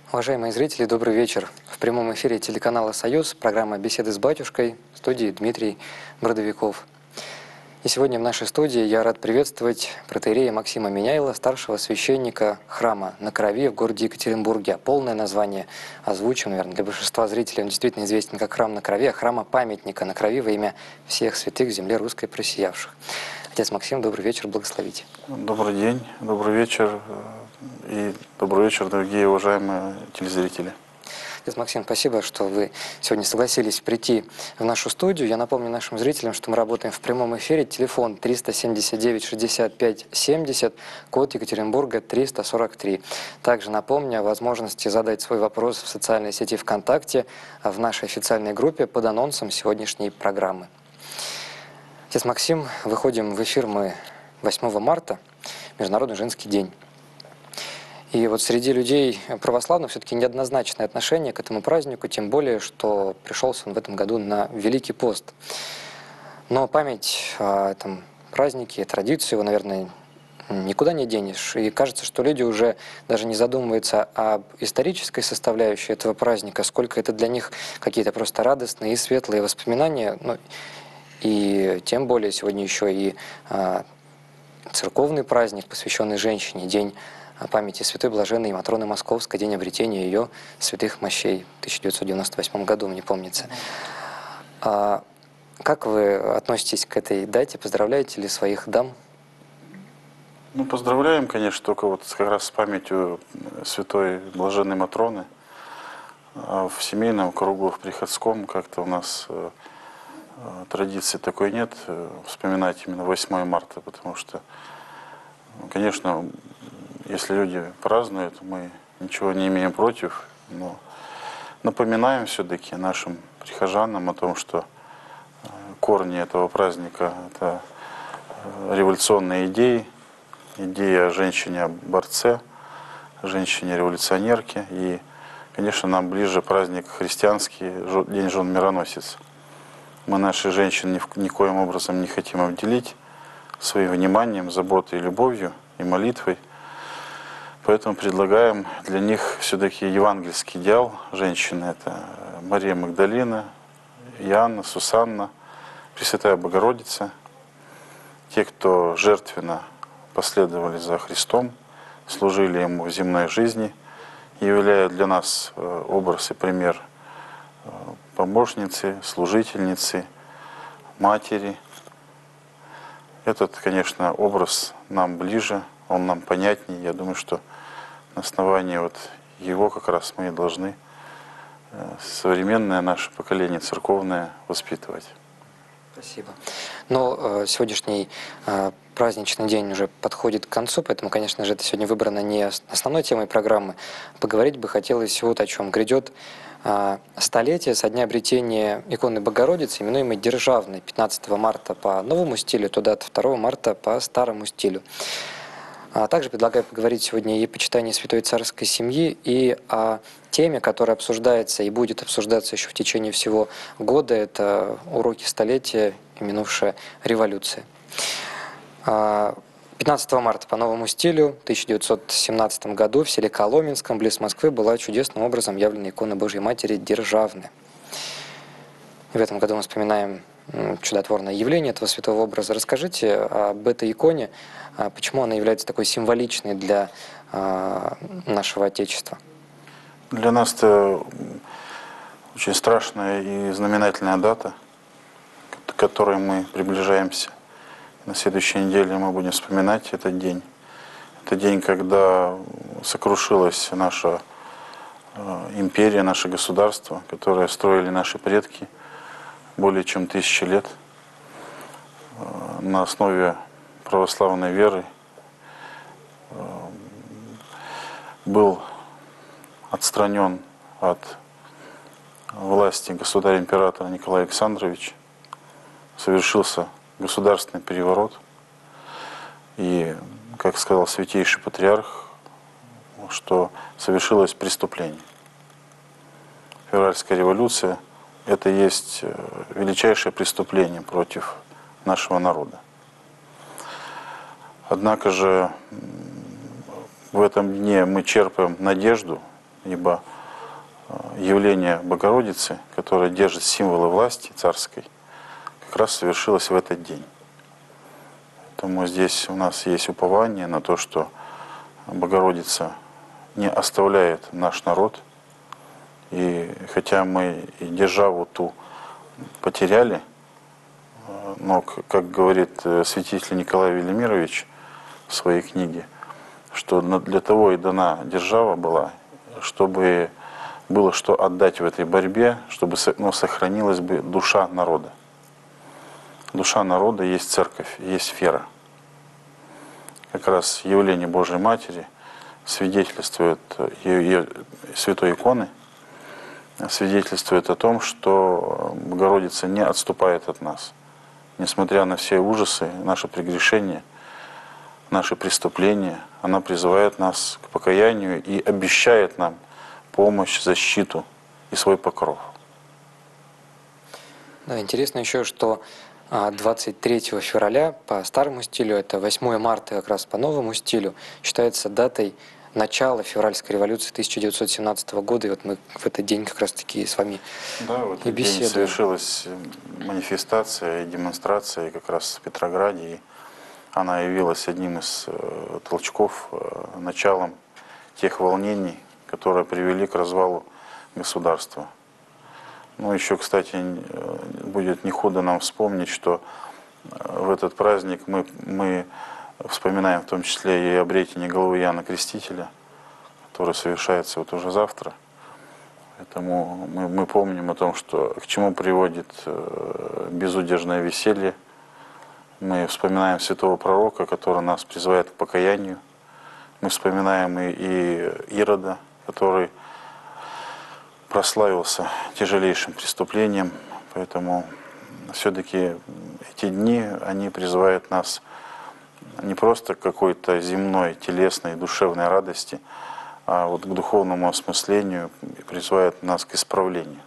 Уважаемые зрители, добрый вечер. В прямом эфире телеканала «Союз» программа «Беседы с батюшкой», в студии Дмитрий Бродовиков. И сегодня в нашей студии я рад приветствовать протоиерея Максима Меняйла, старшего священника храма на Крови в городе Екатеринбурге. Полное название озвучим, наверное, для большинства зрителей. Он действительно известен как храм на Крови, а храма-памятника на Крови во имя всех святых в земле русской просиявших. Отец Максим, добрый вечер, благословите. Добрый день, добрый вечер и добрый вечер, дорогие уважаемые телезрители. Отец Максим, спасибо, что вы сегодня согласились прийти в нашу студию. Я напомню нашим зрителям, что мы работаем в прямом эфире. Телефон 379-65-70, код Екатеринбурга 343. Также напомню о возможности задать свой вопрос в социальной сети ВКонтакте, в нашей официальной группе под анонсом сегодняшней программы. Отец Максим, выходим в эфир мы 8 марта, Международный женский день. И вот среди людей православных все-таки неоднозначное отношение к этому празднику, тем более, что пришелся он в этом году на Великий пост. Но память о этом празднике, традицию его, наверное, никуда не денешь. И кажется, что люди уже даже не задумываются об исторической составляющей этого праздника, сколько это для них какие-то просто радостные и светлые воспоминания. Ну, и тем более сегодня еще и церковный праздник, посвященный женщине, день памяти святой блаженной Матроны Московской, день обретения ее святых мощей в 1998 году, мне помнится. Как вы относитесь к этой дате? Поздравляете ли своих дам? Ну, поздравляем, конечно, только вот как раз с памятью святой блаженной Матроны. В семейном кругу, в приходском как-то у нас традиции такой нет вспоминать именно 8 марта, потому что, конечно, если люди празднуют, мы ничего не имеем против, но напоминаем все-таки нашим прихожанам о том, что корни этого праздника – это революционные идеи, идеи о женщине-борце, женщине-революционерке. И, конечно, нам ближе праздник христианский, День жен-мироносец. Мы наши женщин никоим образом не хотим обделить своим вниманием, заботой, любовью и молитвой. Поэтому предлагаем для них все-таки евангельский идеал женщины. Это Мария Магдалина, Иоанна, Сусанна, Пресвятая Богородица. Те, кто жертвенно последовали за Христом, служили Ему в земной жизни, являют для нас образ и пример помощницы, служительницы, матери. Этот, конечно, образ нам ближе, он нам понятнее. Я думаю, что на основании вот его как раз мы и должны современное наше поколение церковное воспитывать. Спасибо. Но сегодняшний праздничный день уже подходит к концу, поэтому, конечно же, это сегодня выбрано не основной темой программы. Поговорить бы хотелось вот о чем. Грядет столетие со дня обретения иконы Богородицы, именуемой Державной, 15 марта по новому стилю, туда 2 марта по старому стилю. Также предлагаю поговорить сегодня и о почитании святой царской семьи, и о теме, которая обсуждается и будет обсуждаться еще в течение всего года. Это уроки столетия и минувшая революция. 15 марта по новому стилю в 1917 году в селе Коломенском, близ Москвы, была чудесным образом явлена икона Божьей Матери Державная. В этом году мы вспоминаем чудотворное явление этого святого образа. Расскажите об этой иконе, почему она является такой символичной для нашего Отечества? Для нас это очень страшная и знаменательная дата, к которой мы приближаемся. На следующей неделе мы будем вспоминать этот день. Это день, когда сокрушилась наша империя, наше государство, которое строили наши предки более чем 1000 лет на основе православной веры. Был отстранен от власти государь-император Николай Александрович, совершился государственный переворот, и, как сказал святейший патриарх, что совершилось преступление. Февральская революция – это и есть величайшее преступление против нашего народа. Однако же в этом дне мы черпаем надежду ибо явление Богородицы, которое держит символы власти царской, как раз совершилось в этот день. Поэтому здесь у нас есть упование на то, что Богородица не оставляет наш народ. И хотя мы и державу ту потеряли, но, как говорит святитель Николай Велимирович в своей книге, что для того и дана держава была, чтобы было что отдать в этой борьбе, чтобы сохранилась бы душа народа. Душа народа есть церковь, есть вера. Как раз явление Божьей Матери свидетельствует, ее святой иконы, свидетельствует о том, что Богородица не отступает от нас. Несмотря на все ужасы, наши прегрешения, наши преступления, она призывает нас к покаянию и обещает нам помощь, защиту и свой покров. Да, интересно еще, что 23 февраля по старому стилю, это 8 марта как раз по новому стилю, считается датой начала февральской революции 1917 года. И вот мы в этот день как раз таки с вами в этот и беседуем. день совершилась манифестация и демонстрация как раз в Петрограде. И она явилась одним из толчков, началом тех волнений, которые привели к развалу государства. Ну, еще, кстати, будет не худо нам вспомнить, что в этот праздник мы вспоминаем в том числе и обретение головы Иоанна Крестителя, который совершается вот уже завтра. Поэтому мы помним о том, что к чему приводит безудержное веселье. Мы вспоминаем святого пророка, который нас призывает к покаянию. Мы вспоминаем и Ирода, который прославился тяжелейшим преступлением. Поэтому все-таки эти дни, они призывают нас не просто к какой-то земной, телесной, душевной радости, а вот к духовному осмыслению, и призывают нас к исправлению.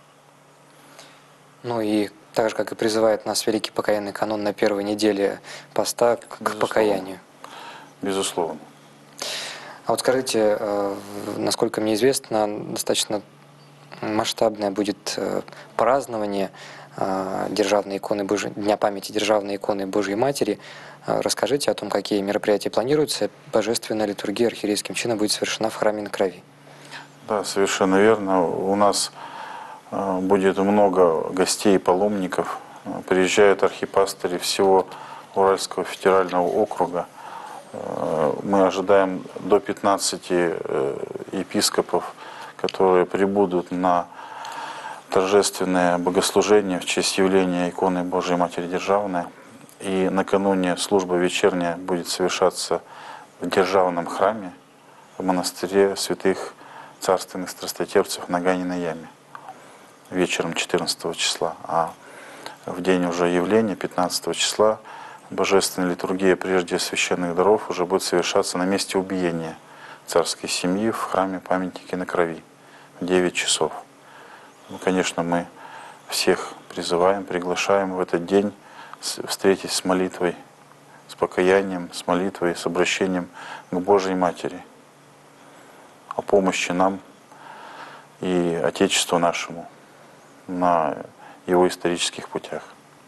Ну и так же, как и призывает нас Великий Покаянный канон на первой неделе поста к покаянию. Безусловно. А вот скажите, насколько мне известно, достаточно масштабное будет празднование Державной иконы Дня памяти Державной иконы Божьей Матери. Расскажите о том, какие мероприятия планируются. Божественная литургия архиерейским чином будет совершена в храме на Крови. Да, совершенно верно. У нас будет много гостей и паломников. Приезжают архипастыри всего Уральского федерального округа. Мы ожидаем до 15 епископов, которые прибудут на торжественное богослужение в честь явления иконы Божией Матери Державной. И накануне служба вечерняя будет совершаться в Державном храме, в монастыре святых царственных страстотерпцев на Ганиной яме вечером 14 числа. А в день уже явления, 15 числа, божественная литургия прежде священных даров уже будет совершаться на месте убиения царской семьи в храме памятники на Крови в 9 часов. Ну, конечно, мы всех призываем, приглашаем в этот день встретиться с молитвой, с покаянием, с молитвой, с обращением к Божьей Матери о помощи нам и Отечеству нашему на его исторических путях.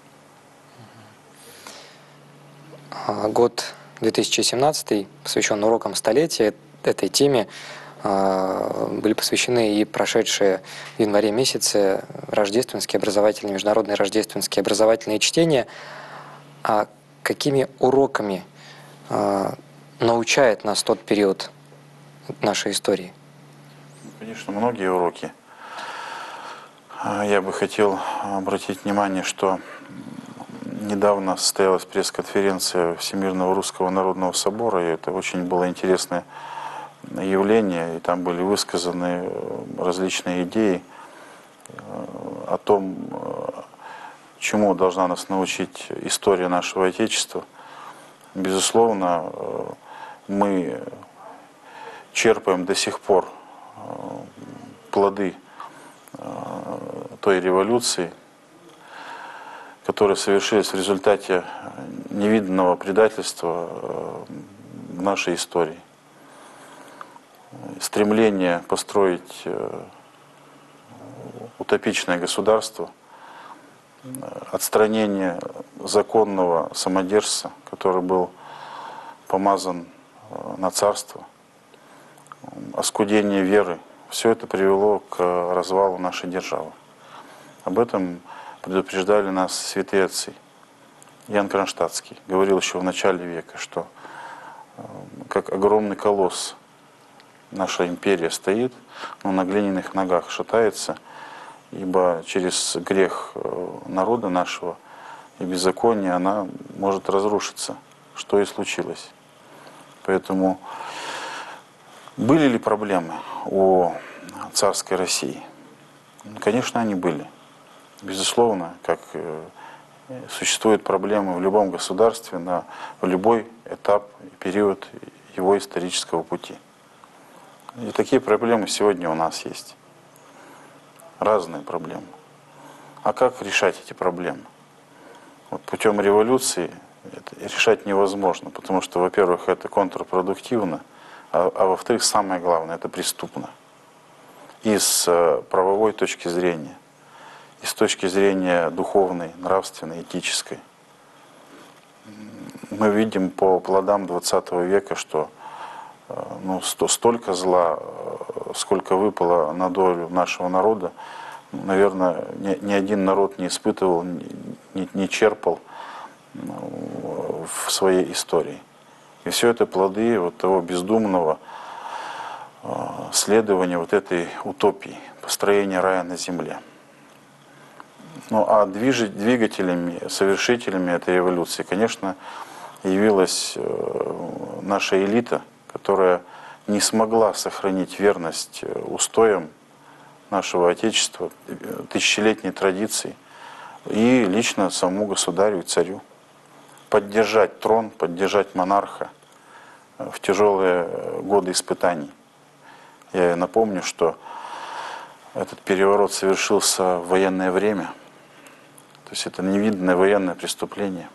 Год 2017 посвящен урокам столетия. Этой теме были посвящены и прошедшие в январе месяце рождественские образовательные, международные рождественские образовательные чтения. А какими уроками научает нас тот период нашей истории? Конечно, многие уроки. Я бы хотел обратить внимание, что недавно состоялась пресс-конференция Всемирного Русского Народного Собора, и это очень было интересное явление, и там были высказаны различные идеи о том, чему должна нас научить история нашего Отечества. Безусловно, мы черпаем до сих пор плоды той революции, которая совершилась в результате невиданного предательства в нашей истории. стремление построить утопичное государство, отстранение законного самодержца, который был помазан на царство, оскудение веры, все это привело к развалу нашей державы. Об этом предупреждали нас святые отцы. Иоанн Кронштадтский говорил еще в начале века, что как огромный колосс наша империя стоит, но на глиняных ногах шатается, ибо через грех народа нашего и беззаконие она может разрушиться, что и случилось. Поэтому были ли проблемы у царской России? Конечно, они были. Безусловно, как существуют проблемы в любом государстве в любой этап и период его исторического пути. И такие проблемы сегодня у нас есть. Разные проблемы. А как решать эти проблемы? Вот путем революции это решать невозможно, потому что, во-первых, это контрпродуктивно, а во-вторых, самое главное, это преступно. И с правовой точки зрения, и с точки зрения духовной, нравственной, этической. Мы видим по плодам 20 века, что столько зла, сколько выпало на долю нашего народа, наверное, ни один народ не испытывал, не черпал в своей истории. И все это плоды вот того бездумного следования вот этой утопии, построения рая на земле. Ну а двигателями, совершителями этой революции, конечно, явилась наша элита, которая не смогла сохранить верность устоям нашего Отечества, тысячелетней традиции, и лично самому государю и царю. Поддержать трон, поддержать монарха в тяжелые годы испытаний. Я напомню, что этот переворот совершился в военное время. То есть это невиданное военное преступление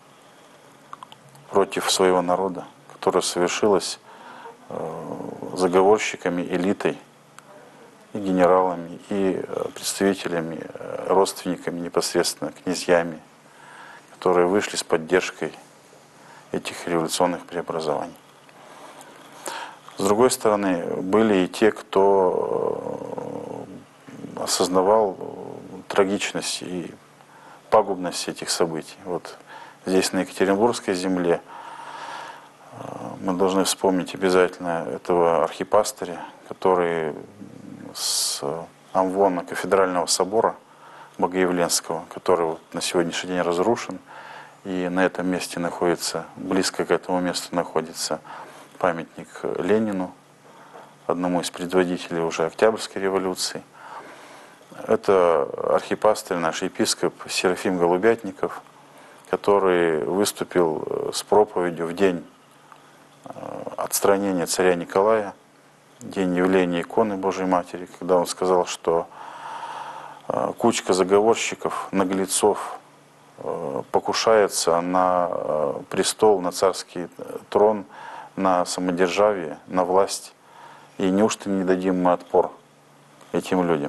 против своего народа, которое совершилось заговорщиками, элитой, и генералами, и представителями, родственниками, непосредственно князьями, которые вышли с поддержкой этих революционных преобразований. С другой стороны, были и те, кто осознавал трагичность и пагубность этих событий. Вот здесь, на Екатеринбургской земле, мы должны вспомнить обязательно этого архипастыря, который с амвона Кафедрального собора Богоявленского, который вот на сегодняшний день разрушен, и на этом месте находится, близко к этому месту находится памятник Ленину, одному из предводителей уже Октябрьской революции. Это архипастырь, наш епископ Серафим Голубятников, который выступил с проповедью в день отстранения царя Николая, день явления иконы Божией Матери, когда он сказал, что кучка заговорщиков, наглецов покушается на престол, на царский трон, на самодержавие, на власть. И неужто не дадим мы отпор этим людям?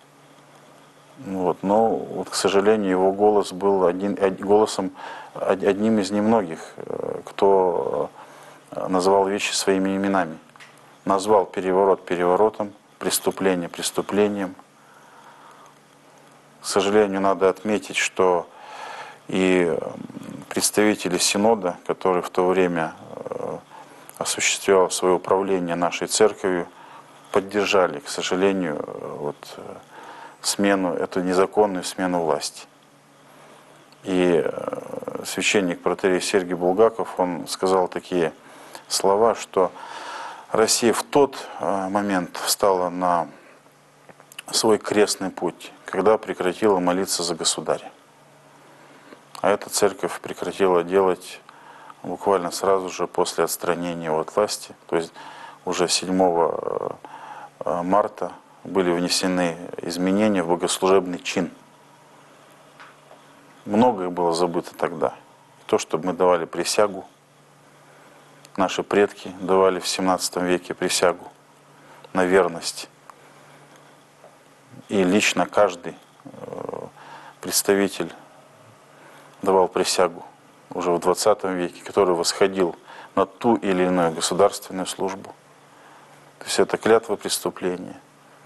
Вот. Но, вот, к сожалению, его голос был одним из немногих, кто назвал вещи своими именами. Назвал переворот переворотом, преступление преступлением. К сожалению, надо отметить, что и представители Синода, который в то время осуществлял свое управление нашей церковью, поддержали, к сожалению, вот, эту незаконную смену власти. И священник протоиерей Сергий Булгаков, он сказал такие слова, что Россия в тот момент встала на свой крестный путь, когда прекратила молиться за государя. А эта церковь прекратила делать буквально сразу же после отстранения его от власти, то есть уже 7 марта были внесены изменения в богослужебный чин. Многое было забыто тогда. То, что мы давали присягу, наши предки давали в 17 веке присягу на верность. И лично каждый представитель давал присягу уже в 20 веке, который восходил на ту или иную государственную службу. То есть это клятва преступления.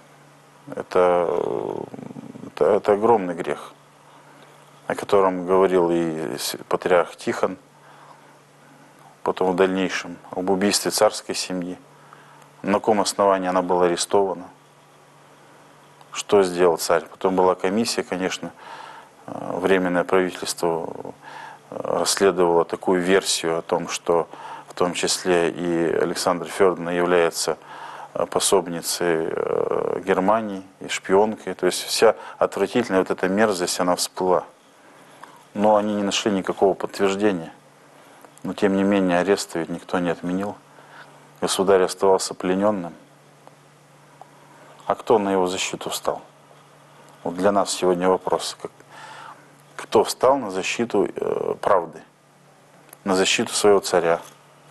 Это огромный грех, о котором говорил и патриарх Тихон, потом в дальнейшем об убийстве царской семьи. На каком основании она была арестована, что сделал царь. Потом была комиссия, конечно, Временное правительство расследовало такую версию о том, что в том числе и Александра Федоровна является пособницей Германии и шпионкой. То есть вся отвратительная вот эта мерзость, она всплыла. Но они не нашли никакого подтверждения. Но тем не менее ареста ведь никто не отменил. Государь оставался плененным. А кто на его защиту встал? Вот для нас сегодня вопрос. Кто встал на защиту правды? На защиту своего царя?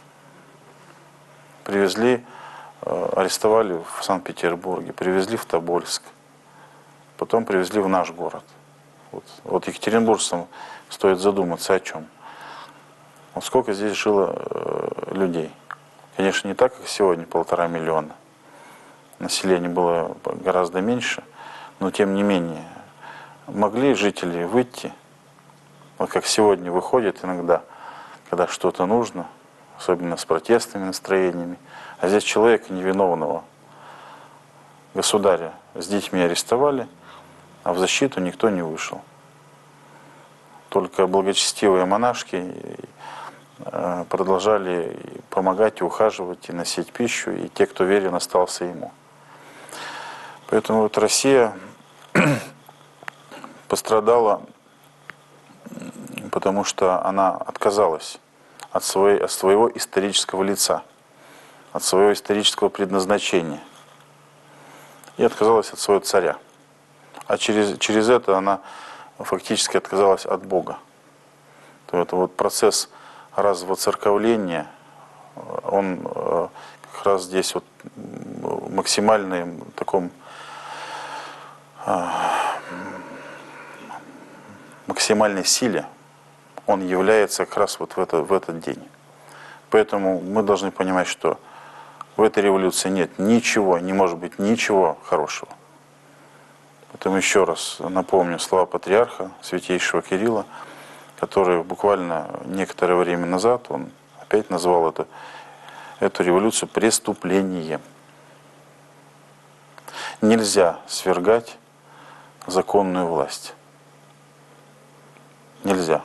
Привезли, арестовали в Санкт-Петербурге, привезли в Тобольск. Потом привезли в наш город. Вот екатеринбуржцам стоит задуматься о чем. Вот сколько здесь жило людей. Конечно, не так, как сегодня, 1,5 миллиона. Население было гораздо меньше, но тем не менее могли жители выйти, вот как сегодня выходят иногда, когда что-то нужно, особенно с протестными настроениями. А здесь человека невиновного, государя, с детьми арестовали, а в защиту никто не вышел. Только благочестивые монашки продолжали помогать, и ухаживать, и носить пищу, и те, кто верен, остался ему. Поэтому вот Россия пострадала, потому что она отказалась от своего исторического лица, от своего исторического предназначения и отказалась от своего царя. А через это она фактически отказалась от Бога. То это вот процесс развоцерковления, он как раз здесь вот в максимальном таком максимальной силе он является как раз вот в этот день. Поэтому мы должны понимать, что в этой революции нет ничего, не может быть ничего хорошего. Поэтому еще раз напомню слова патриарха святейшего Кирилла, который буквально некоторое время назад, он опять назвал эту революцию преступлением. Нельзя свергать законную власть. Нельзя.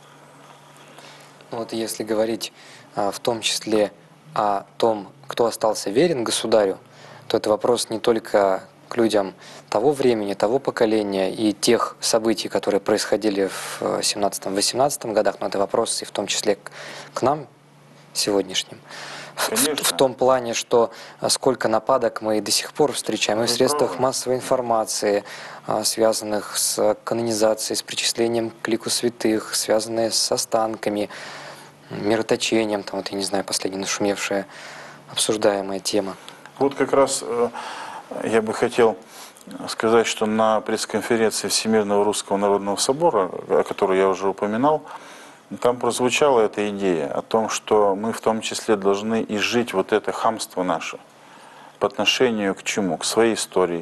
Вот если говорить в том числе о том, кто остался верен государю, то это вопрос не только к людям того времени, того поколения и тех событий, которые происходили в 17-18 годах, но это вопрос и в том числе к нам сегодняшним. В том плане, что сколько нападок мы до сих пор встречаем и в средствах массовой информации, связанных с канонизацией, с причислением к лику святых, связанные с останками, мироточением, там, вот, я не знаю, последняя нашумевшая, обсуждаемая тема. Вот как раз я бы хотел сказать, что на пресс-конференции Всемирного Русского Народного Собора, о которой я уже упоминал, там прозвучала эта идея о том, что мы в том числе должны изжить вот это хамство наше по отношению к чему? К своей истории,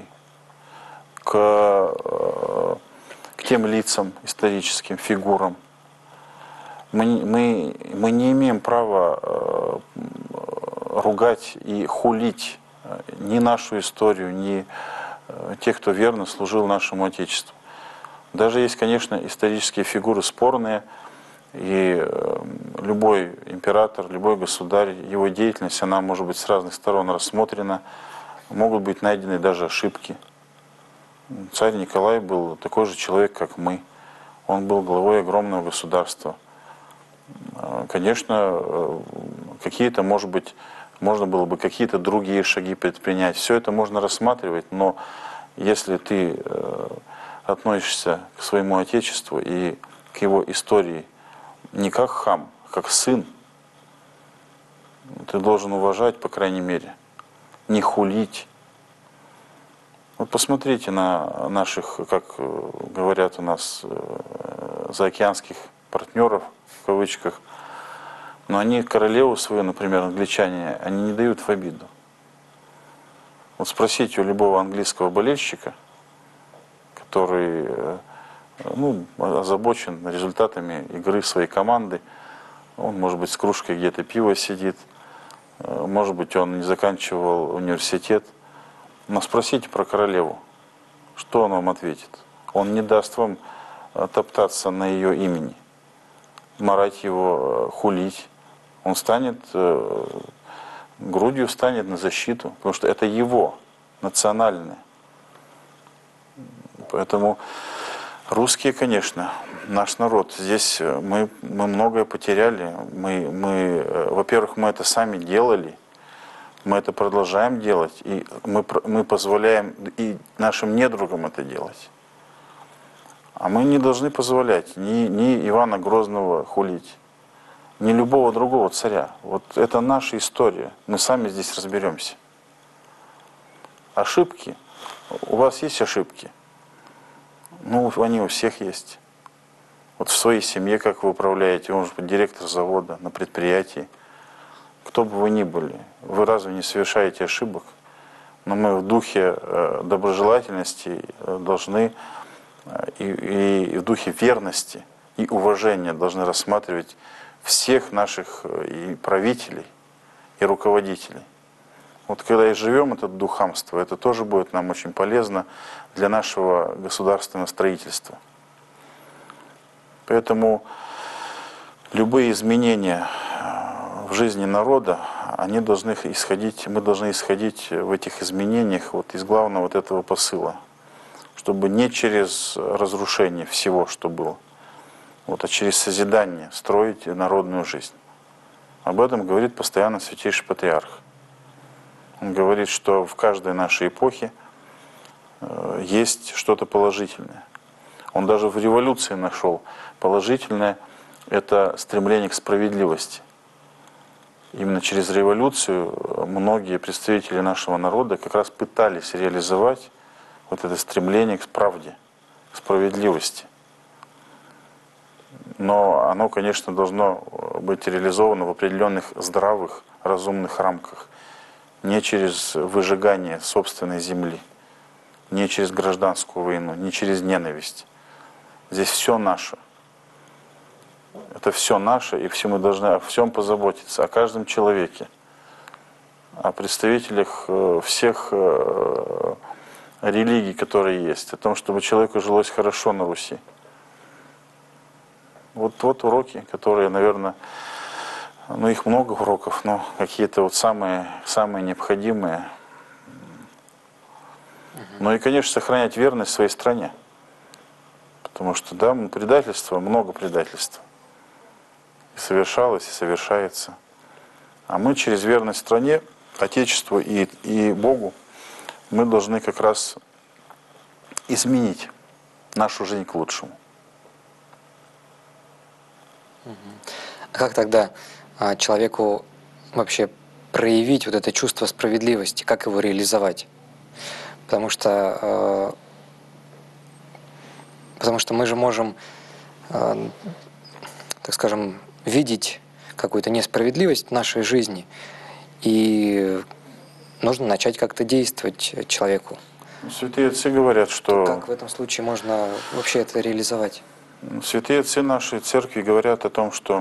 к тем лицам, историческим фигурам. Мы не имеем права ругать и хулить ни нашу историю, ни тех, кто верно служил нашему Отечеству. Даже есть, конечно, исторические фигуры спорные, и любой император, любой государь, его деятельность, она может быть с разных сторон рассмотрена, могут быть найдены даже ошибки. Царь Николай был такой же человек, как мы. Он был главой огромного государства. Конечно, какие-то, может быть, можно было бы какие-то другие шаги предпринять. Все это можно рассматривать, но если ты относишься к своему Отечеству и к его истории не как хам, а как сын, ты должен уважать, по крайней мере, не хулить. Вот посмотрите на наших, как говорят у нас, заокеанских партнеров, в кавычках. Но они королеву свою, например, англичане, они не дают в обиду. Вот спросите у любого английского болельщика, который озабочен результатами игры своей команды, он, может быть, с кружкой где-то пива сидит, может быть, он не заканчивал университет. Но спросите про королеву, что он вам ответит? Он не даст вам топтаться на ее имени, марать его, хулить. Он станет, грудью встанет на защиту, потому что это его, национальное. Поэтому русские, конечно, наш народ, здесь мы многое потеряли. Во-первых, мы это сами делали, мы это продолжаем делать, и мы позволяем и нашим недругам это делать. А мы не должны позволять ни Ивана Грозного хулить, ни любого другого царя. Вот это наша история, мы сами здесь разберемся. Ошибки. У вас есть ошибки? Ну, они у всех есть. Вот в своей семье, как вы управляете, вы, может быть, директор завода, на предприятии. Кто бы вы ни были, вы разве не совершаете ошибок? Но мы в духе доброжелательности должны и в духе верности и уважения должны рассматривать всех наших и правителей, и руководителей. Вот когда и живем этот дух хамства, это тоже будет нам очень полезно для нашего государственного строительства. Поэтому любые изменения в жизни народа, мы должны исходить в этих изменениях вот из главного вот этого посыла, чтобы не через разрушение всего, что было, а через созидание строить народную жизнь. Об этом говорит постоянно Святейший Патриарх. Он говорит, что в каждой нашей эпохе есть что-то положительное. Он даже в революции нашел положительное – это стремление к справедливости. Именно через революцию многие представители нашего народа как раз пытались реализовать вот это стремление к правде, к справедливости. Но оно, конечно, должно быть реализовано в определенных здравых, разумных рамках. Не через выжигание собственной земли, не через гражданскую войну, не через ненависть. Здесь все наше. Это все наше, и все мы должны о всем позаботиться, о каждом человеке, о представителях всех религий, которые есть, о том, чтобы человеку жилось хорошо на Руси. Вот уроки, которые, наверное, их много уроков, но какие-то вот самые необходимые. Ну и, конечно, сохранять верность своей стране. Потому что, да, предательство, много предательства. И совершалось, и совершается. А мы через верность стране, Отечеству и Богу, мы должны как раз изменить нашу жизнь к лучшему. А как тогда человеку вообще проявить вот это чувство справедливости, как его реализовать? Потому что мы же можем, так скажем, видеть какую-то несправедливость в нашей жизни, и нужно начать как-то действовать человеку. Святые отцы говорят, что... Как в этом случае можно вообще это реализовать? Святые отцы нашей церкви говорят о том, что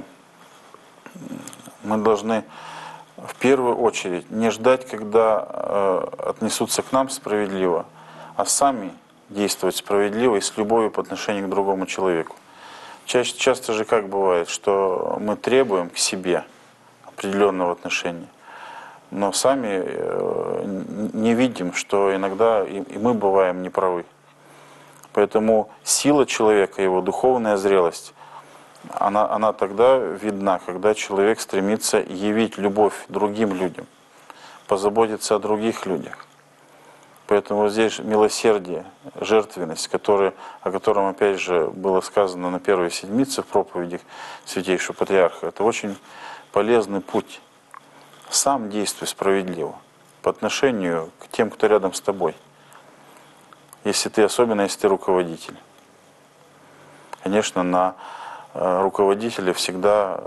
мы должны в первую очередь не ждать, когда отнесутся к нам справедливо, а сами действовать справедливо и с любовью по отношению к другому человеку. Часто же как бывает, что мы требуем к себе определенного отношения, но сами не видим, что иногда и мы бываем неправы. Поэтому сила человека, его духовная зрелость, она тогда видна, когда человек стремится явить любовь другим людям, позаботиться о других людях. Поэтому здесь милосердие, жертвенность, о котором опять же было сказано на первой седмице в проповедях Святейшего Патриарха, это очень полезный путь. Сам действуй справедливо. по отношению к тем, кто рядом с тобой. Особенно если ты руководитель. Конечно, на руководителя всегда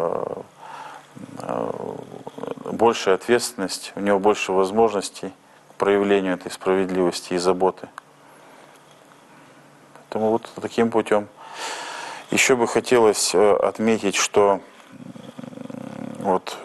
большая ответственность, у него больше возможностей к проявлению этой справедливости и заботы. Поэтому вот таким путем. Еще бы хотелось отметить, что вот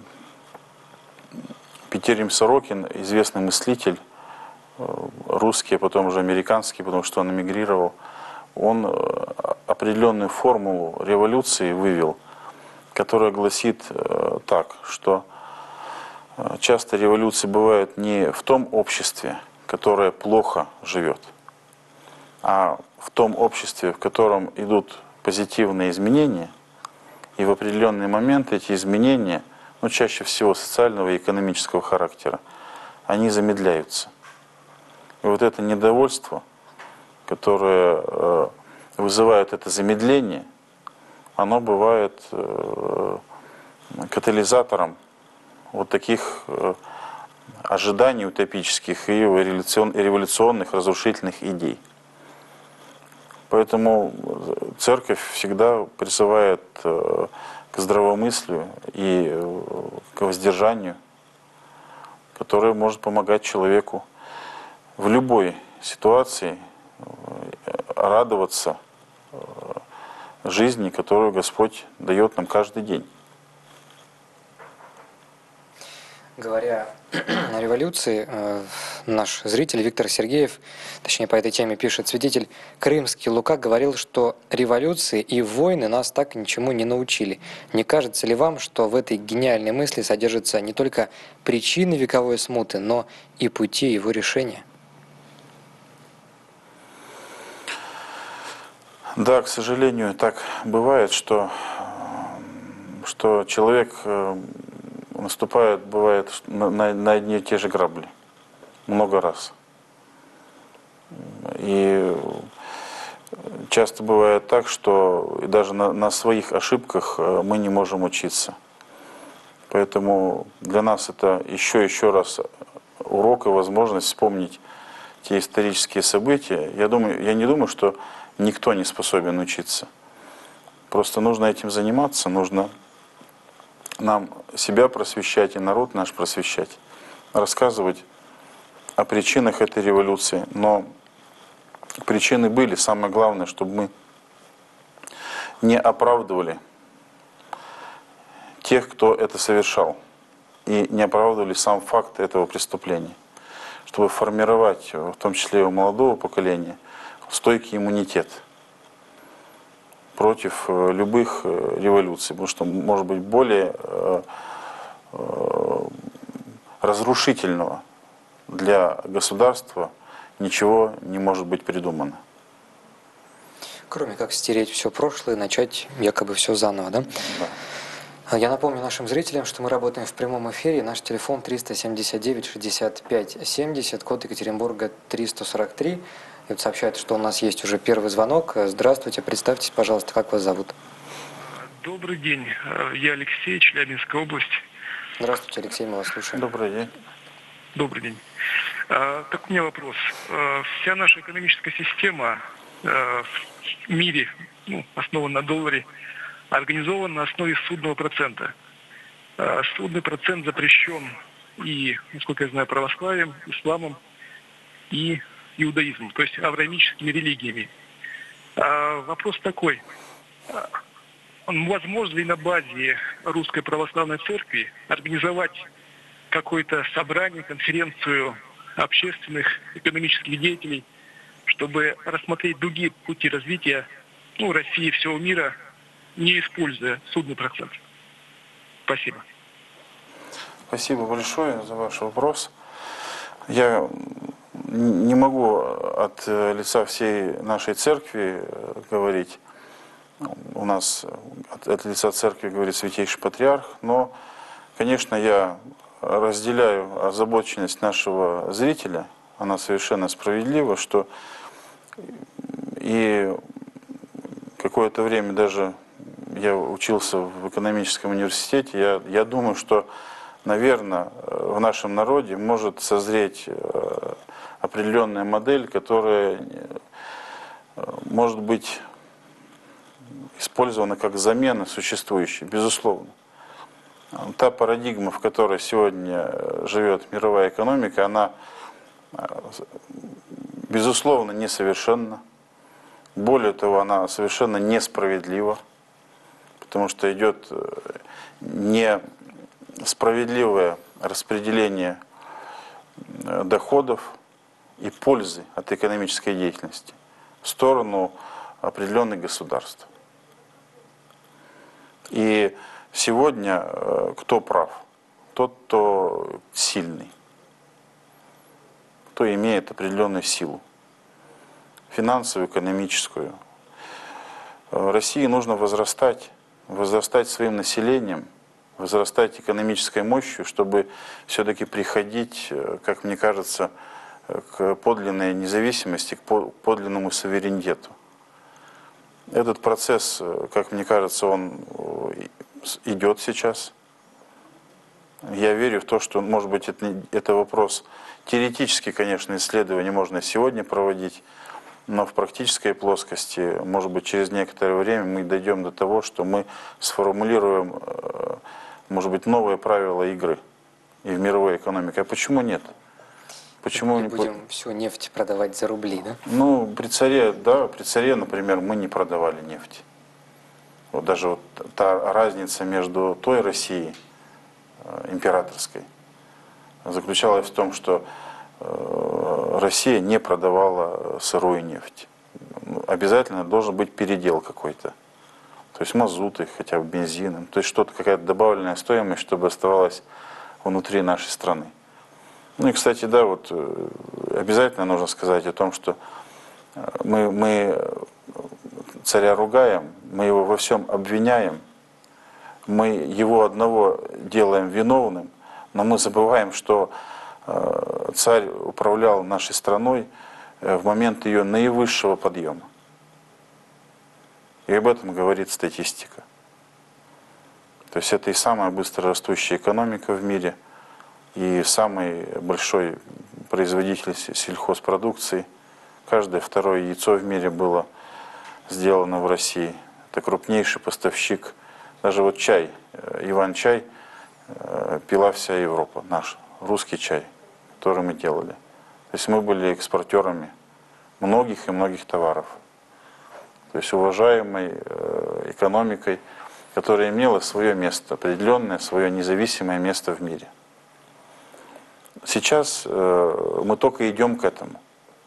Петерим Сорокин, известный мыслитель, русский, а потом уже американский, потому что он эмигрировал, он определенную формулу революции вывел, которая гласит так, что часто революции бывают не в том обществе, которое плохо живет, а в том обществе, в котором идут позитивные изменения, и в определенный момент эти изменения, ну, чаще всего социального и экономического характера, они замедляются. И вот это недовольство, которое вызывает это замедление, оно бывает катализатором вот таких ожиданий утопических и революционных разрушительных идей. Поэтому церковь всегда призывает к здравомыслию и к воздержанию, которое может помогать человеку в любой ситуации радоваться жизни, которую Господь дает нам каждый день. Говоря о революции, наш зритель Виктор Сергеев, точнее по этой теме пишет: святитель Крымский Лука говорил, что революции и войны нас так ничему не научили. Не кажется ли вам, что в этой гениальной мысли содержатся не только причины вековой смуты, но и пути его решения? Да, к сожалению, так бывает, что человек наступает, бывает, на одни и те же грабли много раз. И часто бывает так, что даже на своих ошибках мы не можем учиться. Поэтому для нас это еще раз урок и возможность вспомнить те исторические события. Я не думаю, что никто не способен учиться. Просто нужно этим заниматься, нужно нам себя просвещать и народ наш просвещать, рассказывать о причинах этой революции. Но причины были, самое главное, чтобы мы не оправдывали тех, кто это совершал, и не оправдывали сам факт этого преступления, чтобы формировать, в том числе и у молодого поколения, стойкий иммунитет против любых революций, потому что, может быть, более разрушительного для государства ничего не может быть придумано. Кроме как стереть все прошлое и начать якобы все заново, да? Да. Я напомню нашим зрителям, что мы работаем в прямом эфире. Наш телефон 379-65-70, код Екатеринбурга 343. И вот сообщают, что у нас есть уже первый звонок. Здравствуйте, представьтесь, пожалуйста, как вас зовут? Добрый день, я Алексей, Челябинская область. Здравствуйте, Алексей, мы вас слушаем. Добрый день. Добрый день. Так у меня вопрос. Вся наша экономическая система в мире, основана на долларе, организована на основе судного процента. Судный процент запрещен и, насколько я знаю, православием, исламом и иудаизмом, то есть авраамическими религиями. Вопрос такой. Возможно ли на базе Русской Православной Церкви организовать какое-то собрание, конференцию общественных, экономических деятелей, чтобы рассмотреть другие пути развития России и всего мира, не используя судный процент? Спасибо. Спасибо большое за ваш вопрос. Я не могу от лица всей нашей церкви говорить. У нас от лица церкви говорит Святейший Патриарх, но, конечно, я разделяю озабоченность нашего зрителя, она совершенно справедлива, что и какое-то время даже я учился в экономическом университете, я думаю, что, наверное, в в нашем народе может созреть определенная модель, которая может быть использована как замена существующей, безусловно. Та парадигма, в которой сегодня живет мировая экономика, она, безусловно, несовершенна. Более того, она совершенно несправедлива, потому что идет несправедливое распределение доходов и пользы от экономической деятельности в сторону определенных государств. И сегодня кто прав? Тот, кто сильный, кто имеет определенную силу, финансовую, экономическую. России нужно возрастать своим населением, возрастать экономической мощью, чтобы все-таки приходить, как мне кажется, к подлинной независимости, к подлинному суверенитету. Этот процесс, как мне кажется, он идет сейчас. Я верю в то, что, может быть, это вопрос теоретически, конечно, исследования можно сегодня проводить, но в практической плоскости, может быть, через некоторое время мы дойдем до того, что мы сформулируем, может быть, новые правила игры и в мировой экономике. А почему нет? Почему мы будем всю нефть продавать за рубли, да? Ну, при царе, да, при царе, например, мы не продавали нефть. Вот даже вот та разница между той Россией императорской заключалась в том, что Россия не продавала сырую нефть. Обязательно должен быть передел какой-то. То есть мазуты, хотя бы бензином. То есть что-то, какая-то добавленная стоимость, чтобы оставалась внутри нашей страны. Ну и, кстати, да, вот обязательно нужно сказать о том, что мы царя ругаем, мы его во всем обвиняем, мы его одного делаем виновным, но мы забываем, что царь управлял нашей страной в момент ее наивысшего подъема. И об этом говорит статистика. То есть это и самая быстрорастущая экономика в мире, и самый большой производитель сельхозпродукции. Каждое второе яйцо в мире было сделано в России. Это крупнейший поставщик. Даже вот чай, Иван-чай, пила вся Европа, наш русский чай, который мы делали. То есть мы были экспортерами многих и многих товаров. То есть уважаемой экономикой, которая имела свое место, определенное свое независимое место в мире. Сейчас мы только идем к этому.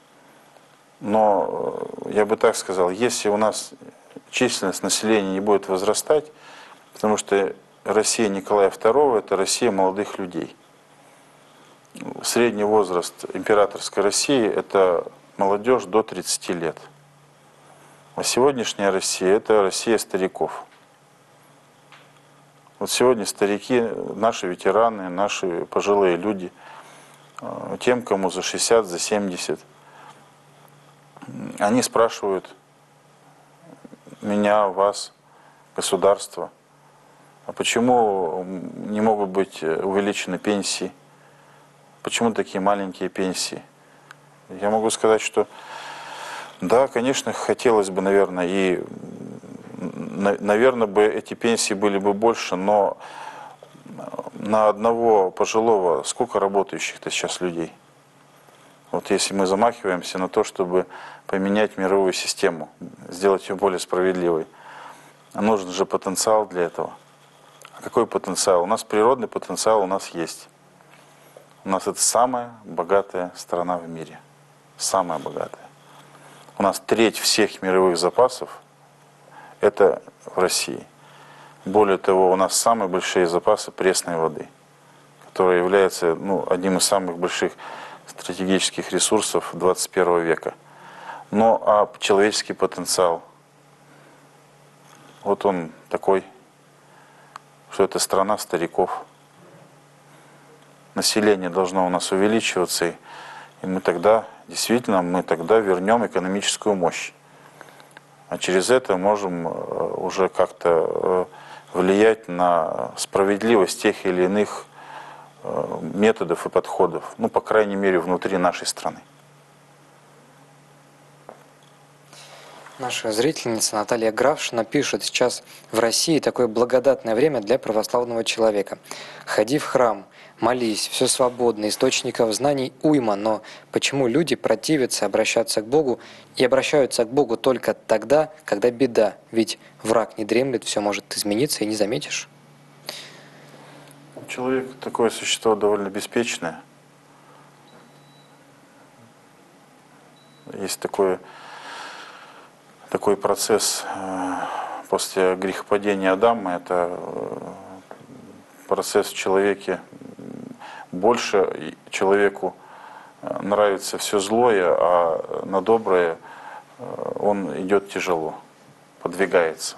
Но я бы так сказал, если у нас численность населения не будет возрастать, потому что Россия Николая II – это Россия молодых людей. Средний возраст императорской России – это молодежь до 30 лет. А сегодняшняя Россия – это Россия стариков. Вот сегодня старики, наши ветераны, наши пожилые люди, тем, кому за 60, за 70, они спрашивают меня, вас, государство, а почему не могут быть увеличены пенсии, почему такие маленькие пенсии? Я могу сказать, что да, конечно, хотелось бы, наверное, и, наверное, бы эти пенсии были бы больше, но на одного пожилого сколько работающих-то сейчас людей? Вот если мы замахиваемся на то, чтобы поменять мировую систему, сделать ее более справедливой, нужен же потенциал для этого. А какой потенциал? У нас природный потенциал у нас есть. У нас это самая богатая страна в мире. Самая богатая. У нас треть всех мировых запасов – это в России. Более того, у нас самые большие запасы пресной воды, которая является одним из самых больших стратегических ресурсов 21 века. Но а человеческий потенциал, вот он такой, что это страна стариков. Население должно у нас увеличиваться, и мы тогда, действительно, вернем экономическую мощь. А через это можем уже как-то влиять на справедливость тех или иных методов и подходов, ну, по крайней мере, внутри нашей страны. Наша зрительница Наталья Графшина пишет: сейчас в России такое благодатное время для православного человека. Ходи в храм, молись, все свободно, источников знаний уйма, но почему люди противятся обращаться к Богу и обращаются к Богу только тогда, когда беда? Ведь враг не дремлет, все может измениться и не заметишь. Человек такое существо довольно беспечное. Есть такой процесс после грехопадения Адама, это процесс в человеке. Больше человеку нравится все злое, а на доброе он идет тяжело, подвигается.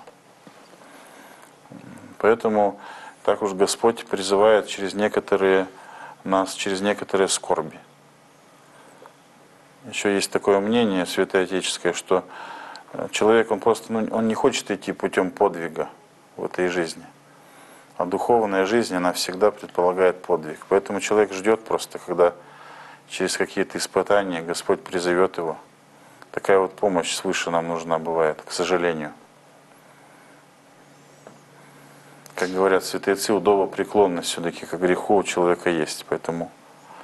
Поэтому так уж Господь призывает через некоторые скорби. Еще есть такое мнение святоотеческое, что человек, он просто он не хочет идти путем подвига в этой жизни. А духовная жизнь, она всегда предполагает подвиг. Поэтому человек ждет просто, когда через какие-то испытания Господь призовет его. Такая вот помощь свыше нам нужна бывает, к сожалению. Как говорят святые отцы, удобопреклонность все-таки к греху у человека есть. Поэтому,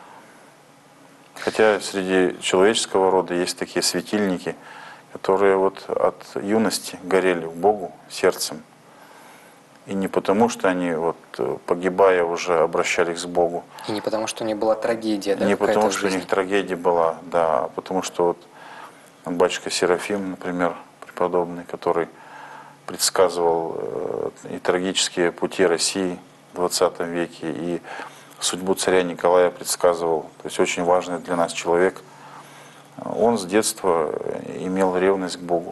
хотя среди человеческого рода есть такие светильники, которые вот от юности горели к Богу сердцем. И не потому, что они, вот, погибая, уже обращались к Богу. И не потому, что у них была трагедия, да? Не потому, что у них трагедия была, да, а потому что вот батюшка Серафим, например, преподобный, который предсказывал и трагические пути России в XX веке, и судьбу царя Николая предсказывал, то есть очень важный для нас человек, он с детства имел ревность к Богу,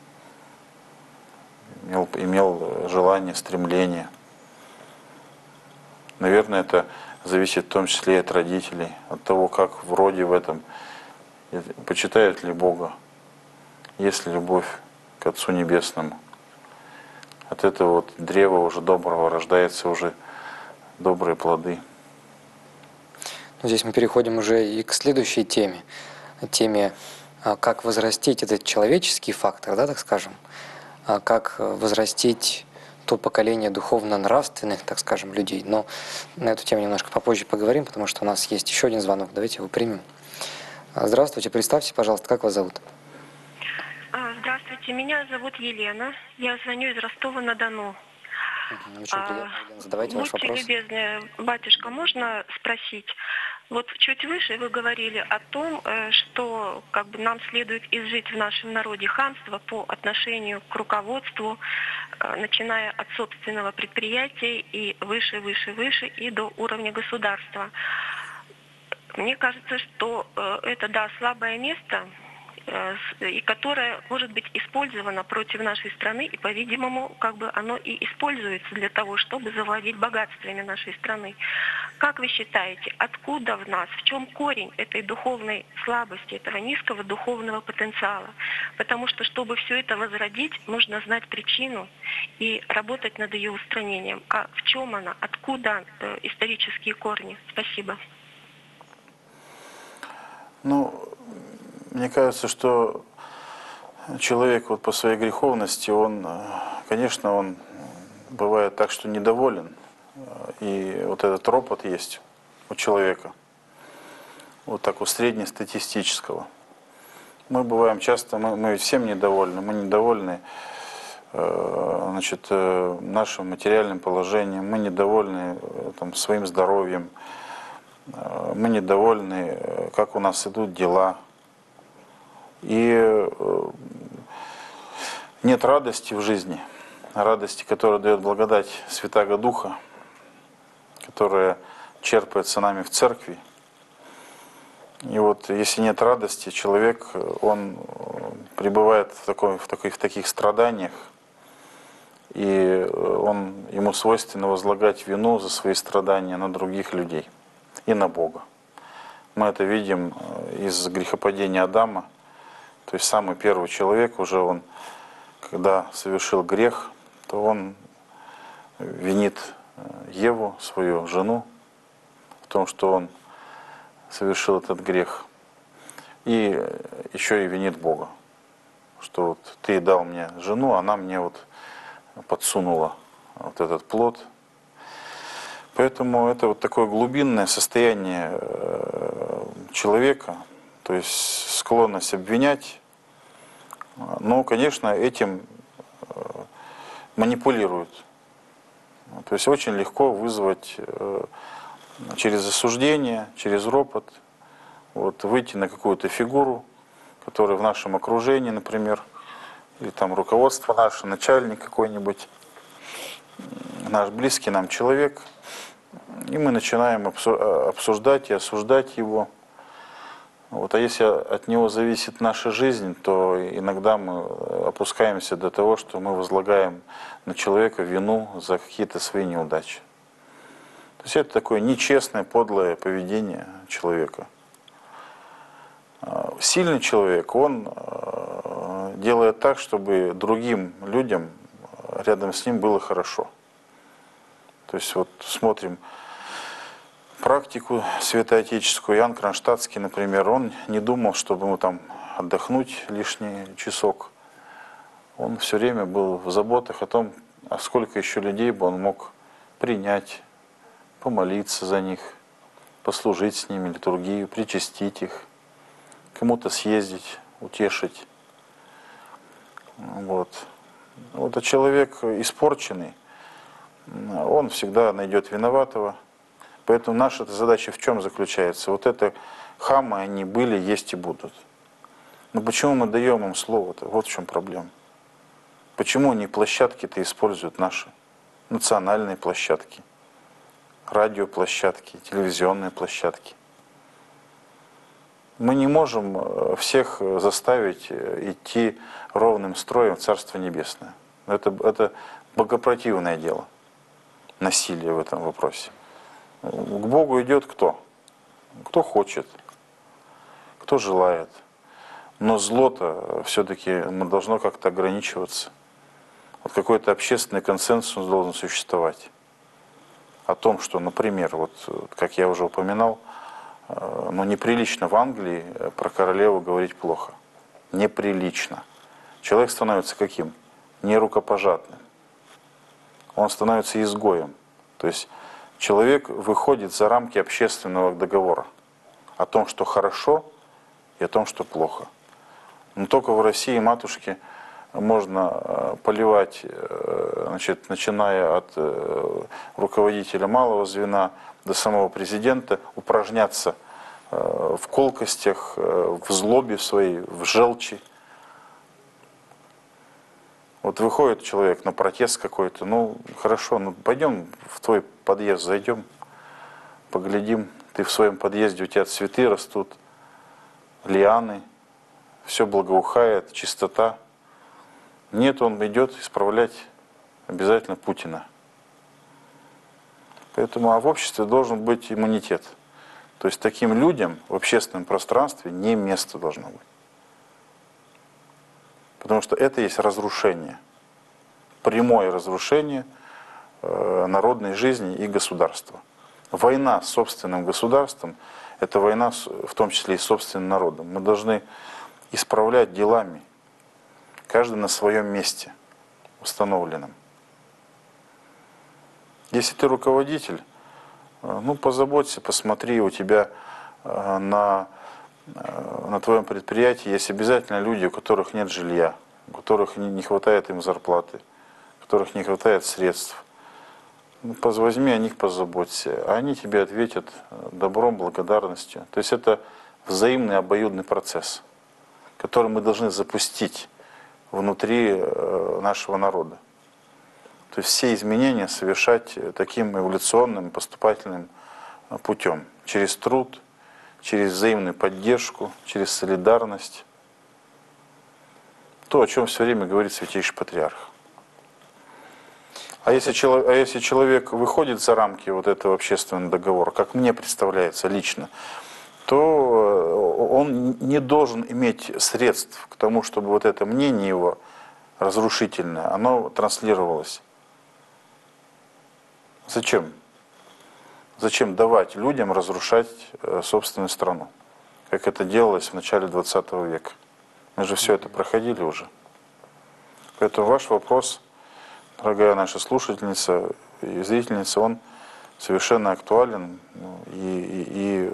имел желание, стремление. Наверное, это зависит в том числе и от родителей, от того, как вроде в этом, почитают ли Бога, есть ли любовь к Отцу Небесному. От этого вот древа уже доброго рождаются уже добрые плоды. Здесь мы переходим уже и к следующей теме. Теме, как возрастить этот человеческий фактор, да, так скажем, как возрастить то поколение духовно-нравственных, так скажем, людей. Но на эту тему немножко попозже поговорим, потому что у нас есть еще один звонок. Давайте его примем. Здравствуйте, представьте, пожалуйста, как вас зовут? Здравствуйте, меня зовут Елена. Я звоню из Ростова-на-Дону. Очень приятно, Елена. Задавайте ваш вопрос. Будьте любезны, батюшка, можно спросить? Вот чуть выше вы говорили о том, что как бы нам следует изжить в нашем народе хамство по отношению к руководству, начиная от собственного предприятия и выше, выше, выше и до уровня государства. Мне кажется, что это, да, слабое место, и которое может быть использовано против нашей страны, и, по-видимому, как бы оно и используется для того, чтобы завладеть богатствами нашей страны. Как вы считаете, откуда в нас, в чем корень этой духовной слабости, этого низкого духовного потенциала? Потому что, чтобы все это возродить, нужно знать причину и работать над ее устранением. А в чем она, откуда исторические корни? Спасибо. Ну, мне кажется, что человек вот по своей греховности, он, конечно, он бывает так, что недоволен. И вот этот ропот есть у человека, вот так у среднестатистического. Мы бываем часто, мы всем недовольны. Мы недовольны значит, нашим материальным положением, мы недовольны там, своим здоровьем, мы недовольны, как у нас идут дела. И нет радости в жизни, радости, которая дает благодать Святаго Духа, которая черпается нами в церкви. И вот если нет радости, человек, он пребывает в таких страданиях, и ему свойственно возлагать вину за свои страдания на других людей и на Бога. Мы это видим из грехопадения Адама. То есть самый первый человек уже он, когда совершил грех, то он винит Еву, свою жену, том, что он совершил этот грех. И еще и винит Бога, что вот ты дал мне жену, она мне вот подсунула вот этот плод. Поэтому это вот такое глубинное состояние человека, то есть склонность обвинять, но, конечно, этим манипулируют. То есть очень легко вызвать через осуждение, через ропот, вот, выйти на какую-то фигуру, которая в нашем окружении, например, или там руководство наше, начальник какой-нибудь, наш близкий нам человек, и мы начинаем обсуждать и осуждать его. Вот, а если от него зависит наша жизнь, то иногда мы опускаемся до того, что мы возлагаем на человека вину за какие-то свои неудачи. То есть это такое нечестное, подлое поведение человека. Сильный человек, он делает так, чтобы другим людям рядом с ним было хорошо. То есть вот смотрим практику святоотеческую, Иоанн Кронштадтский, например, он не думал, чтобы ему там отдохнуть лишний часок. Он все время был в заботах о том, а сколько еще людей бы он мог принять, помолиться за них, послужить с ними литургию, причастить их, кому-то съездить, утешить. Вот. Вот, а человек испорченный, он всегда найдет виноватого. Поэтому наша задача в чем заключается? Вот это хамы, они были, есть и будут. Но почему мы даем им слово-то? Вот в чем проблема. Почему они площадки-то используют наши? Национальные площадки, радиоплощадки, телевизионные площадки. Мы не можем всех заставить идти ровным строем в Царство Небесное. Это богопротивное дело, насилие в этом вопросе. К Богу идет кто? Кто хочет, кто желает. Но зло-то все-таки должно как-то ограничиваться. Вот какой-то общественный консенсус должен существовать. О том, что, например, вот как я уже упоминал, но неприлично в Англии про королеву говорить плохо. Неприлично. Человек становится каким? Нерукопожатным. Он становится изгоем. То есть человек выходит за рамки общественного договора о том, что хорошо, и о том, что плохо. Но только в России, матушки, можно поливать, значит, начиная от руководителя малого звена до самого президента, упражняться в колкостях, в злобе своей, в желчи. Вот выходит человек на протест какой-то, ну хорошо, ну пойдем в твой подъезд, зайдем, поглядим, ты в своем подъезде, у тебя цветы растут, лианы, все благоухает, чистота. Нет, он идет исправлять обязательно Путина. Поэтому в обществе должен быть иммунитет. То есть таким людям в общественном пространстве не место должно быть. Потому что это есть разрушение. Прямое разрушение народной жизни и государства. Война с собственным государством – это война в том числе и с собственным народом. Мы должны исправлять делами, каждый на своем месте, установленном. Если ты руководитель, ну позаботься, посмотри, у тебя на твоем предприятии есть обязательно люди, у которых нет жилья, у которых не хватает им зарплаты, у которых не хватает средств. Ну, возьми о них, позаботься, а они тебе ответят добром, благодарностью. То есть это взаимный обоюдный процесс, который мы должны запустить внутри нашего народа. То есть все изменения совершать таким эволюционным, поступательным путем. Через труд, через взаимную поддержку, через солидарность. То, о чем все время говорит Святейший Патриарх. А если человек выходит за рамки вот этого общественного договора, как мне представляется лично, то он не должен иметь средств к тому, чтобы вот это мнение его разрушительное, оно транслировалось. Зачем? Зачем давать людям разрушать собственную страну, как это делалось в начале 20 века? Мы же все это проходили уже. Поэтому ваш вопрос, дорогая наша слушательница и зрительница, он совершенно актуален, и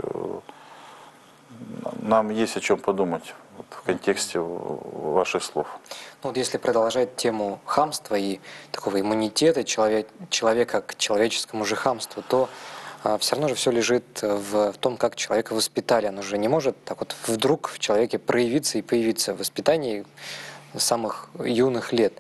нам есть о чем подумать вот, в контексте ваших слов. Ну, вот если продолжать тему хамства и такого иммунитета человека к человеческому же хамству, то все равно же все лежит в том, как человека воспитали. Оно же не может так вот вдруг в человеке проявиться и появиться в воспитании с самых юных лет.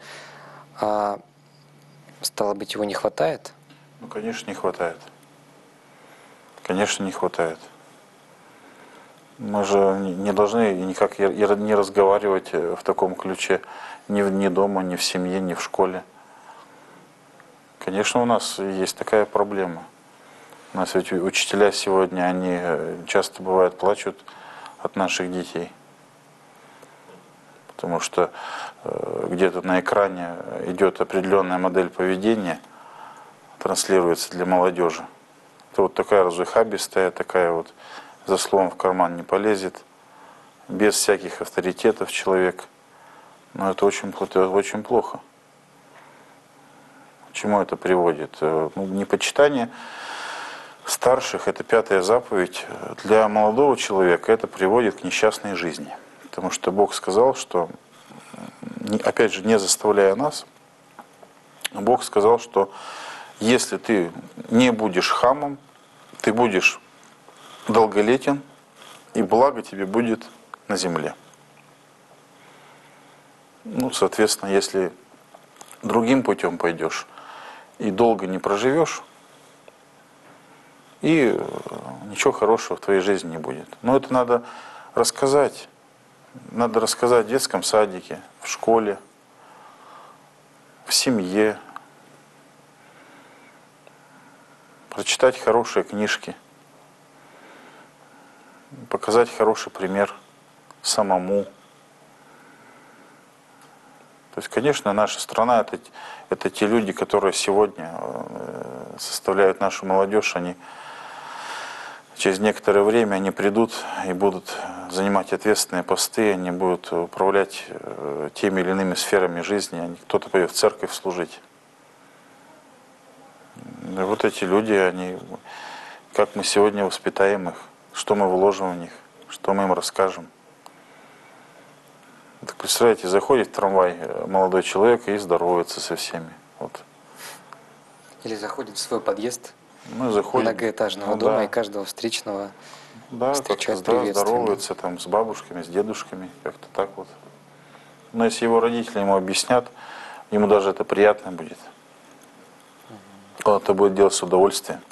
Стало быть, его не хватает? Ну, конечно, не хватает. Конечно, не хватает. Мы же не должны никак не разговаривать в таком ключе ни дома, ни в семье, ни в школе. Конечно, у нас есть такая проблема. У нас ведь учителя сегодня, они часто бывают плачут от наших детей. Потому что где-то на экране идет определенная модель поведения, транслируется для молодежи. Это вот такая разухабистая, такая вот за словом в карман не полезет, без всяких авторитетов человек. Но это очень плохо. К чему это приводит? Ну, непочитание старших, это 5-я заповедь, для молодого человека это приводит к несчастной жизни. Потому что Бог сказал, что, опять же, не заставляя нас, Бог сказал, что если ты не будешь хамом, ты будешь долголетен, и благо тебе будет на земле. Ну, соответственно, если другим путем пойдешь и долго не проживешь, и ничего хорошего в твоей жизни не будет. Но это надо рассказать. Надо рассказать в детском садике, в школе, в семье, прочитать хорошие книжки, показать хороший пример самому. То есть, конечно, наша страна это те люди, которые сегодня составляют нашу молодежь, они через некоторое время они придут и будут занимать ответственные посты, они будут управлять теми или иными сферами жизни, кто-то пойдет в церковь служить. И вот эти люди, они, как мы сегодня воспитаем их, что мы вложим в них, что мы им расскажем. Так, представляете, заходит в трамвай молодой человек и здоровается со всеми. Вот. Или заходит в свой подъезд многоэтажного ну, дома, да. И каждого встречного Да, встречает как-то приветствием. здоровается там с бабушками, с дедушками, как-то так вот. Но если его родители ему объяснят, ему даже это приятно будет. Он это будет делать с удовольствием.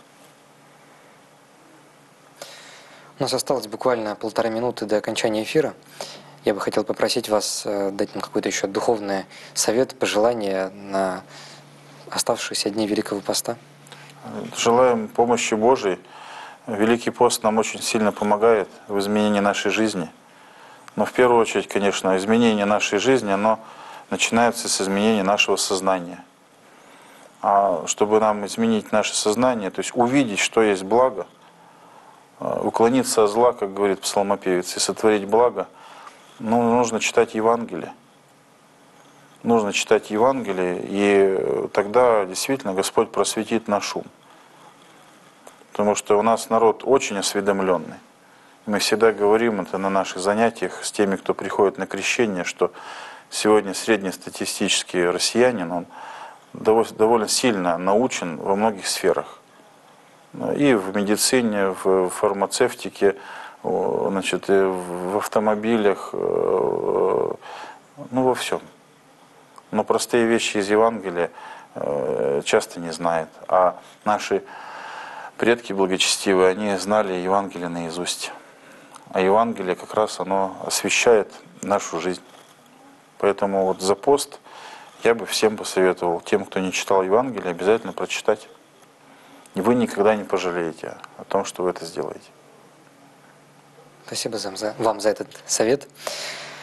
У нас осталось буквально 1,5 минуты до окончания эфира. Я бы хотел попросить вас дать нам какой-то еще духовный совет, пожелание на оставшиеся дни Великого Поста. Желаем помощи Божией. Великий пост нам очень сильно помогает в изменении нашей жизни. Но в первую очередь, конечно, изменение нашей жизни, оно начинается с изменения нашего сознания. А чтобы нам изменить наше сознание, то есть увидеть, что есть благо, уклониться от зла, как говорит псалмопевец, и сотворить благо, нужно читать Евангелие. Нужно читать Евангелие, и тогда действительно Господь просветит наш ум. Потому что у нас народ очень осведомленный. Мы всегда говорим это на наших занятиях с теми, кто приходит на крещение, что сегодня среднестатистический россиянин, он довольно сильно научен во многих сферах. И в медицине, в фармацевтике, значит, и в автомобилях, ну во всем. Но простые вещи из Евангелия часто не знает. А наши предки благочестивые, они знали Евангелие наизусть. А Евангелие как раз оно освещает нашу жизнь. Поэтому вот за пост я бы всем посоветовал, тем, кто не читал Евангелие, обязательно прочитать. И вы никогда не пожалеете о том, что вы это сделаете. Спасибо вам за этот совет.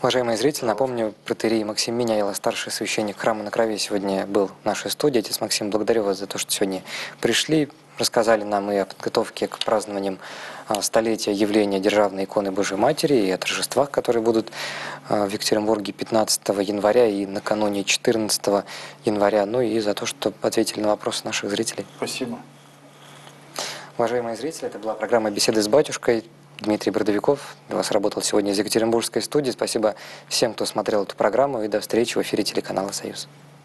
Уважаемые зрители, напомню, протоиерей Максим Меняйло, старший священник храма на Крови, сегодня был в нашей студии. Отец Максим, благодарю вас за то, что сегодня пришли, рассказали нам и о подготовке к празднованиям столетия явления Державной иконы Божией Матери и о торжествах, которые будут в Екатеринбурге 15 января и накануне 14 января. Ну и за то, что ответили на вопросы наших зрителей. Спасибо. Уважаемые зрители, это была программа «Беседы с батюшкой». Дмитрий Бродовиков для вас работал сегодня из Екатеринбургской студии. Спасибо всем, кто смотрел эту программу, и до встречи в эфире телеканала «Союз».